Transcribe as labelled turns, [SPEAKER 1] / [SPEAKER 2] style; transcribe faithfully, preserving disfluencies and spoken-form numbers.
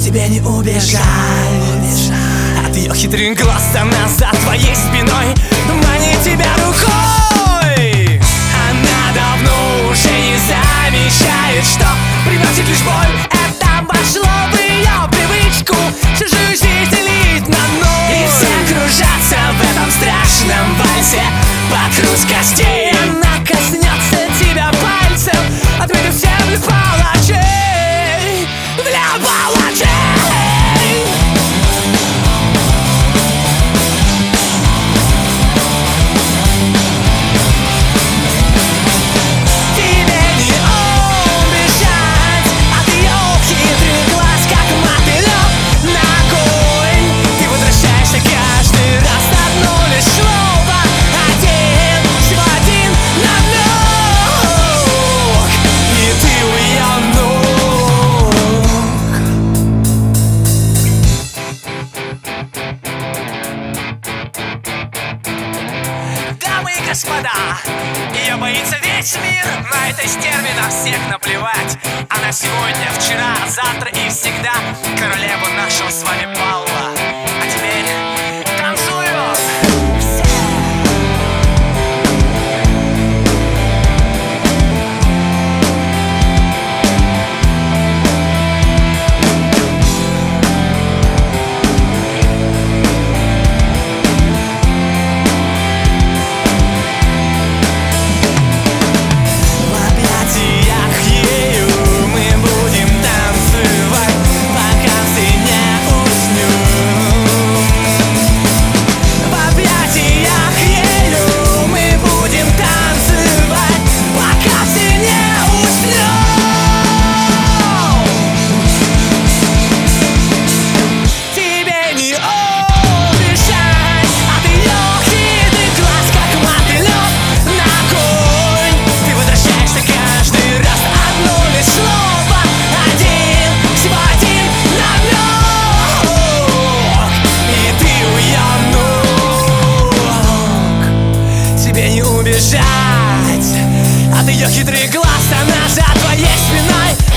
[SPEAKER 1] тебе не убежать от ее хитрых глаз. Она за твоей спиной манит тебя рукой. Она давно уже не замечает, что приносит лишь боль. Это вошло в ее привычку чужую жизнь делить на ноль. И все кружатся в этом страшном вальсе под груз костей. Она коснется тебя пальцем, отметив всем для палачей, для палачей. Господа, ее боится весь мир, на этой стерве на всех наплевать. Она сегодня, вчера, завтра и всегда королева нашего с вами балла. А теперь танцуем! От ее хитрых глаз, она за твоей спиной